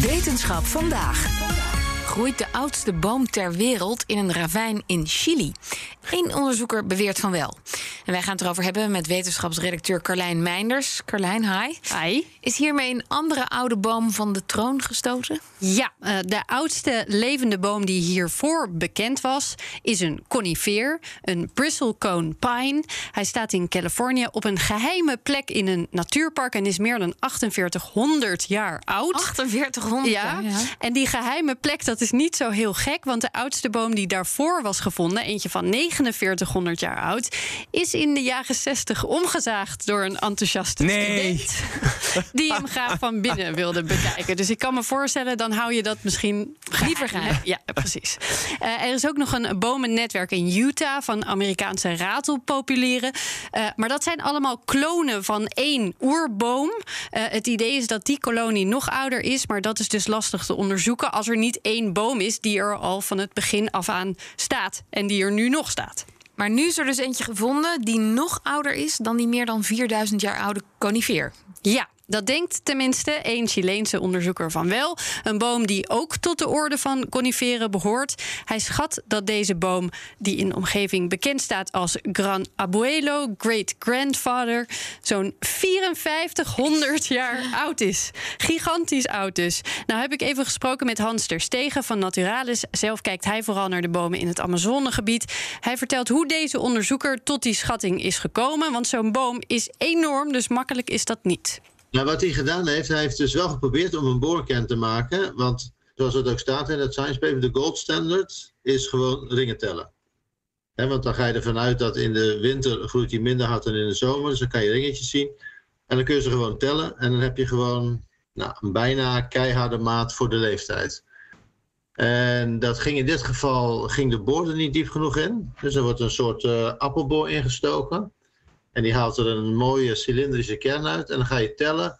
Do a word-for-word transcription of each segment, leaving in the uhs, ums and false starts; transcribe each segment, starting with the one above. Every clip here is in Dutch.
Wetenschap vandaag. Groeit de oudste boom ter wereld in een ravijn in Chili? Eén onderzoeker beweert van wel. En wij gaan het erover hebben met wetenschapsredacteur Carlijn Meinders. Carlijn, hi. Hi. Is hiermee een andere oude boom van de troon gestoten? Ja, de oudste levende boom die hiervoor bekend was, is een conifeer, een bristlecone pine. Hij staat in Californië op een geheime plek in een natuurpark en is meer dan achtenveertighonderd jaar oud. achtenveertighonderd ja. jaar, ja. En die geheime plek, dat is niet zo heel gek, want de oudste boom die daarvoor was gevonden, eentje van negenenveertighonderd jaar oud, is in de jaren zestig omgezaagd door een enthousiaste nee. student die hem graag van binnen wilde bekijken. Dus ik kan me voorstellen, dan hou je dat misschien liever geheim. Ja, precies. Uh, er is ook nog een bomennetwerk in Utah van Amerikaanse ratelpopulieren. Uh, maar dat zijn allemaal klonen van één oerboom. Uh, het idee is dat die kolonie nog ouder is, maar dat is dus lastig te onderzoeken als er niet één boom is die er al van het begin af aan staat en die er nu nog staat. Maar nu is er dus eentje gevonden die nog ouder is dan die meer dan vierduizend jaar oude conifeer. Ja. Dat denkt tenminste één Chileense onderzoeker van wel. Een boom die ook tot de orde van coniferen behoort. Hij schat dat deze boom, die in de omgeving bekend staat als Gran Abuelo, Great Grandfather, zo'n vierenvijftighonderd jaar oud is. Gigantisch oud dus. Nou heb ik even gesproken met Hans ter Stegen van Naturalis. Zelf kijkt hij vooral naar de bomen in het Amazonegebied. Hij vertelt hoe deze onderzoeker tot die schatting is gekomen. Want zo'n boom is enorm, dus makkelijk is dat niet. Nou, wat hij gedaan heeft, hij heeft dus wel geprobeerd om een boorkern te maken. Want zoals het ook staat in het science paper, de gold standard is gewoon ringen tellen. He, want dan ga je ervan uit dat in de winter groeit hij minder hard dan in de zomer. Dus dan kan je ringetjes zien. En dan kun je ze gewoon tellen. En dan heb je gewoon nou, een bijna keiharde maat voor de leeftijd. En dat ging in dit geval, ging de boor er niet diep genoeg in. Dus er wordt een soort uh, appelboor ingestoken. En die haalt er een mooie cilindrische kern uit. En dan ga je tellen.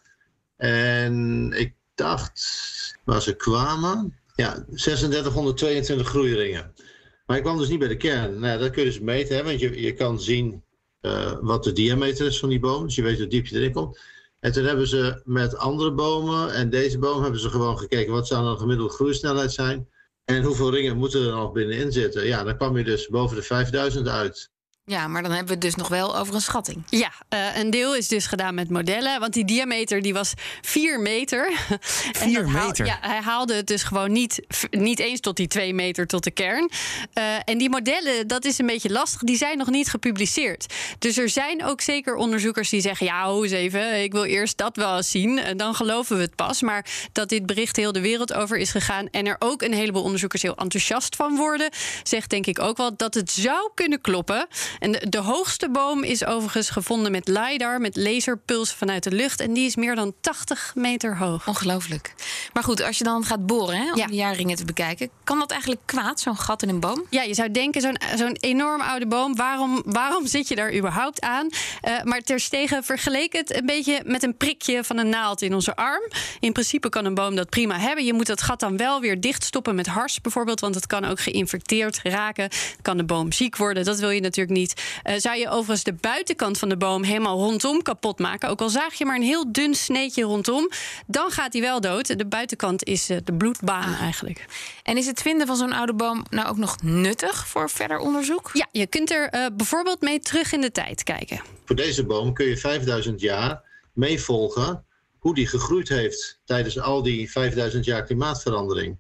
En ik dacht, waar ze kwamen, ja, zesentdertighonderdtweeëntwintig groeiringen. Maar ik kwam dus niet bij de kern. Nou, dat kun je dus meten, hè, want je, je kan zien uh, wat de diameter is van die boom. Dus je weet hoe diep je erin komt. En toen hebben ze met andere bomen en deze boom hebben ze gewoon gekeken wat zou dan een gemiddelde groeisnelheid zijn. En hoeveel ringen moeten er nog binnenin zitten. Ja, dan kwam je dus boven de vijfduizend uit. Ja, maar dan hebben we het dus nog wel over een schatting. Ja, uh, een deel is dus gedaan met modellen. Want die diameter die was vier meter. en vier dat haal, meter? Ja, hij haalde het dus gewoon niet, niet eens tot die twee meter tot de kern. Uh, en die modellen, dat is een beetje lastig. Die zijn nog niet gepubliceerd. Dus er zijn ook zeker onderzoekers die zeggen, ja, ho eens even, ik wil eerst dat wel eens zien. En dan geloven we het pas. Maar dat dit bericht heel de wereld over is gegaan en er ook een heleboel onderzoekers heel enthousiast van worden, zegt denk ik ook wel dat het zou kunnen kloppen. En de, de hoogste boom is overigens gevonden met LiDAR, met laserpulsen vanuit de lucht. En die is meer dan tachtig meter hoog. Ongelooflijk. Maar goed, als je dan gaat boren, hè, om ja. de jaarringen te bekijken, kan dat eigenlijk kwaad, zo'n gat in een boom? Ja, je zou denken, zo'n, zo'n enorm oude boom, waarom, waarom zit je daar überhaupt aan? Uh, maar ter Stegen vergeleek het een beetje met een prikje van een naald in onze arm. In principe kan een boom dat prima hebben. Je moet dat gat dan wel weer dichtstoppen met hars bijvoorbeeld, want het kan ook geïnfecteerd raken. Kan de boom ziek worden, dat wil je natuurlijk niet. Uh, zou je overigens de buitenkant van de boom helemaal rondom kapot maken, ook al zaag je maar een heel dun sneetje rondom, dan gaat hij wel dood. De buitenkant is uh, de bloedbaan ah. eigenlijk. En is het vinden van zo'n oude boom nou ook nog nuttig voor verder onderzoek? Ja, je kunt er uh, bijvoorbeeld mee terug in de tijd kijken. Voor deze boom kun je vijfduizend jaar meevolgen hoe die gegroeid heeft tijdens al die vijfduizend jaar klimaatverandering.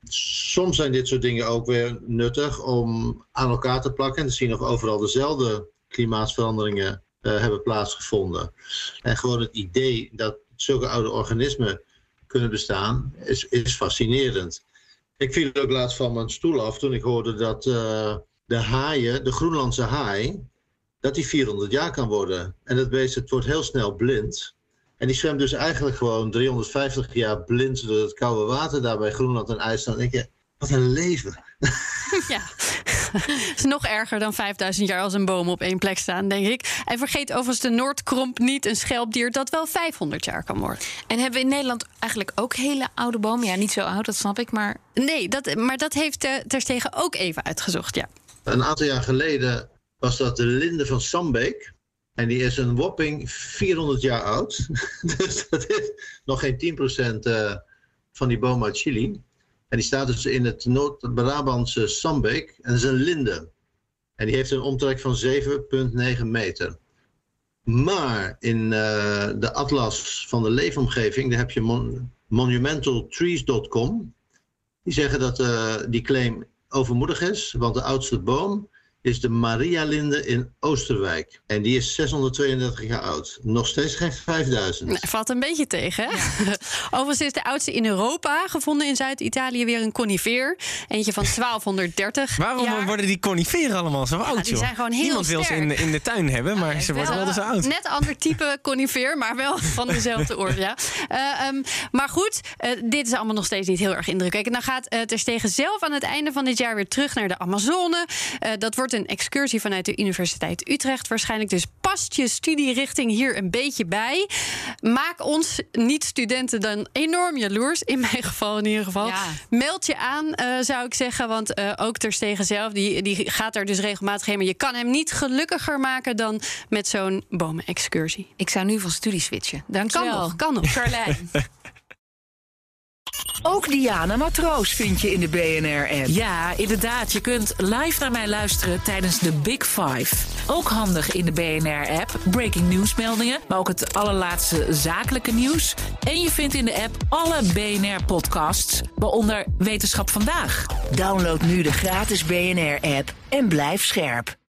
Soms zijn dit soort dingen ook weer nuttig om aan elkaar te plakken en te zien of overal dezelfde klimaatveranderingen uh, hebben plaatsgevonden. En gewoon het idee dat zulke oude organismen kunnen bestaan is, is fascinerend. Ik viel ook laatst van mijn stoel af toen ik hoorde dat uh, de haaien, de Groenlandse haai, dat die vierhonderd jaar kan worden. En dat beest, het wordt heel snel blind. En die zwemt dus eigenlijk gewoon driehonderdvijftig jaar blind door het koude water daar bij Groenland en IJsland. En denk je, wat een leven. Ja, het is nog erger dan vijfduizend jaar als een boom op één plek staan, denk ik. En vergeet overigens de Noordkromp niet, een schelpdier dat wel vijfhonderd jaar kan worden. En hebben we in Nederland eigenlijk ook hele oude bomen? Ja, niet zo oud, dat snap ik, maar... Nee, dat, maar dat heeft uh, Ter Stegen ook even uitgezocht, ja. Een aantal jaar geleden was dat de linde van Sambeek. En die is een whopping vierhonderd jaar oud. Dus dat is nog geen tien procent uh, van die boom uit Chili. En die staat dus in het Noord-Brabantse Sambeek. En dat is een linde. En die heeft een omtrek van zeven komma negen meter. Maar in uh, de atlas van de leefomgeving, daar heb je mon- monumental trees dot com. Die zeggen dat uh, die claim overmoedig is, want de oudste boom is de Maria-linde in Oosterwijk. En die is zeshonderdtweeëndertig jaar oud. Nog steeds geen vijfduizend. Nee, valt een beetje tegen, hè? Ja. Overigens is de oudste in Europa gevonden in Zuid-Italië weer een conifeer. Eentje van twaalfhonderddertig Waarom jaar. worden die coniferen allemaal zo Ja, oud, die joh? zijn gewoon heel Niemand wil ze sterk. in, in de tuin hebben, maar Ja, ze worden wel, wel zo oud. Net ander type conifeer, maar wel van dezelfde orde, ja. Uh, um, maar goed, uh, dit is allemaal nog steeds niet heel erg indrukwekkend. Dan gaat uh, Ter Stegen zelf aan het einde van dit jaar weer terug naar de Amazone. Uh, dat wordt een excursie vanuit de Universiteit Utrecht waarschijnlijk. Dus past je studierichting hier een beetje bij. Maak ons niet-studenten dan enorm jaloers. In mijn geval in ieder geval. Ja. Meld je aan, uh, zou ik zeggen. Want uh, ook Ter Stegen zelf, die, die gaat er dus regelmatig heen. Maar je kan hem niet gelukkiger maken dan met zo'n bomenexcursie. Ik zou nu van studie switchen. Dank je Kan wel. nog, kan nog. Carlijn. Ook Diana Matroos vind je in de B N R-app. Ja, inderdaad. Je kunt live naar mij luisteren tijdens de Big Five. Ook handig in de B N R-app. Breaking nieuwsmeldingen, maar ook het allerlaatste zakelijke nieuws. En je vindt in de app alle B N R-podcasts, waaronder Wetenschap Vandaag. Download nu de gratis B N R-app en blijf scherp.